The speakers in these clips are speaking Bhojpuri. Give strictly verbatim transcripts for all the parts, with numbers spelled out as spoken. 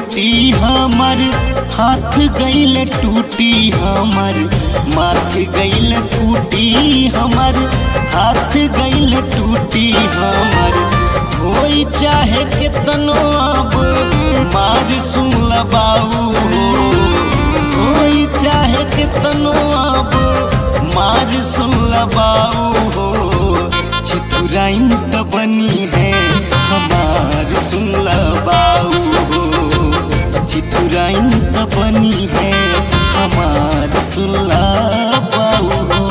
फूटी हमर हाथ गइल टूटी हमर माथ गइल फूटी हमर हाथ गइल टूटी हमर होई चाहे कितनो अब मार सुन लबाऊ होई चाहे कितनो अब मार सुन लबाऊ हो चितुराइन तो बनी है हमार सुन लबाऊ हो चितुराइन तो बनी है हमार सुन लबाऊ हो।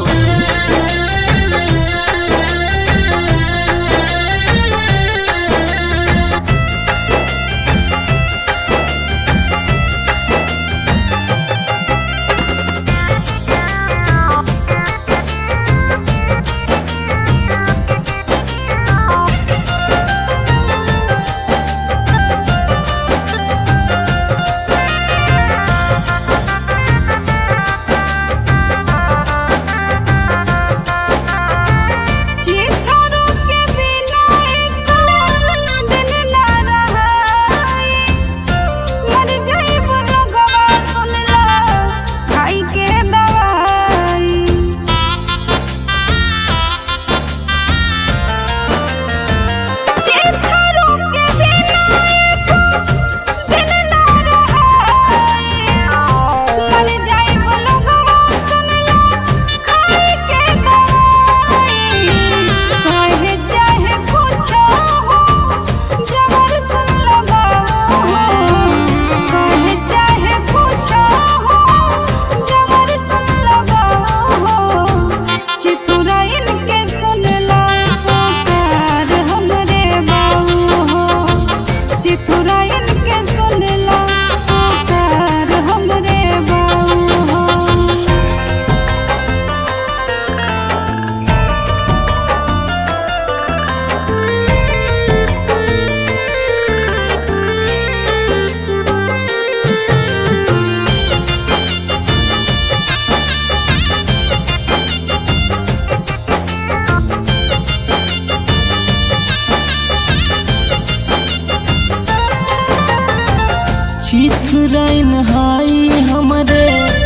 चितुराइन हाई हमरे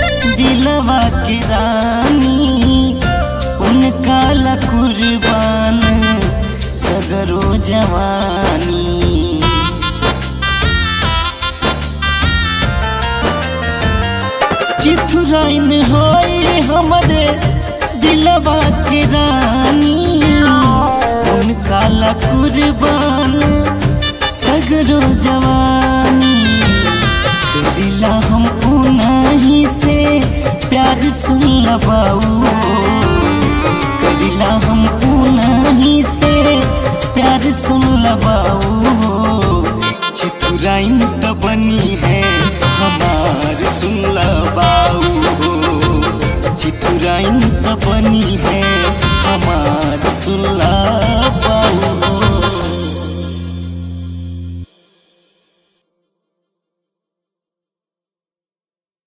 दिलवा के रानी उनका ला कुर्बान सगरो जवानी चितुराइन हाई हमरे दिलवा के रानी उनका ला कुर्बान सगरो जवानी दिला हम उन्हीं से प्यार सुन लबाऊ करिला हम उन्हीं से प्यार सुन लबाऊ चितुराइन तो बनी है हमार सुन लबाऊ चितुराइन तो बनी है हमार सुन लबाऊ।